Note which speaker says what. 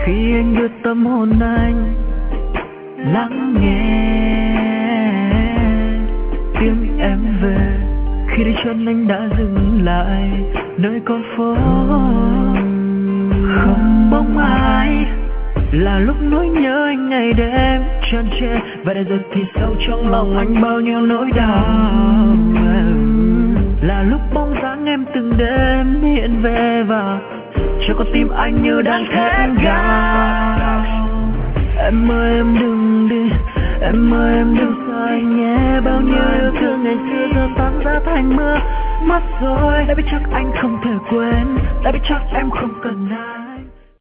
Speaker 1: Khi anh đưa tâm hồn anh lắng nghe tiếng em về, khi đi chân anh đã dừng lại nơi con phố không bóng ai. Là lúc nỗi nhớ anh ngày đêm tràn trề, và để rồi thì sâu trong lòng anh bao nhiêu nỗi đau. Là lúc bóng dáng em từng đêm hiện về và cho con tim anh như đang thét gào. Em ơi em đừng đi, em ơi em đừng xa anh nhé. Bao nhiêu yêu thương ngày xưa giờ tan ra thành mưa mất rồi. Đã biết chắc anh không thể quên, đã biết chắc em không cần ai.